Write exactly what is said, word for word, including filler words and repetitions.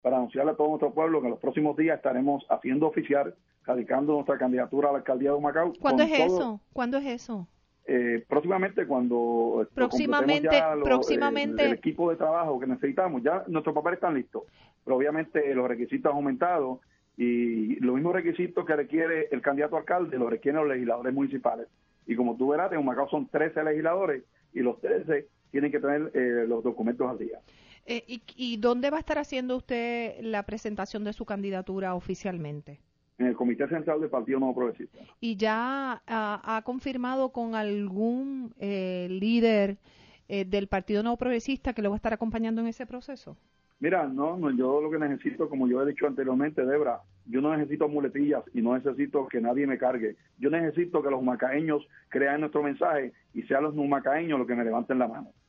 para anunciarle a todo nuestro pueblo que en los próximos días estaremos haciendo oficial, radicando nuestra candidatura a la alcaldía de Humacao. ¿Cuándo es todo, eso? ¿Cuándo es eso? Eh, próximamente, cuando próximamente, ya lo, próximamente... el, el equipo de trabajo que necesitamos, ya nuestros papeles están listos, pero obviamente los requisitos han aumentado y los mismos requisitos que requiere el candidato a alcalde los requieren los legisladores municipales. Y como tú verás, en Humacao son trece legisladores y los trece tienen que tener eh, los documentos al día. Eh, y, ¿Y dónde va a estar haciendo usted la presentación de su candidatura oficialmente? En el Comité Central del Partido Nuevo Progresista. ¿Y ya ha, ha confirmado con algún eh, líder eh, del Partido Nuevo Progresista que lo va a estar acompañando en ese proceso? Mira, no, no, yo lo que necesito, como yo he dicho anteriormente, Debra, yo no necesito muletillas y no necesito que nadie me cargue. Yo necesito que los humacaeños crean nuestro mensaje y sean los humacaeños los que me levanten la mano.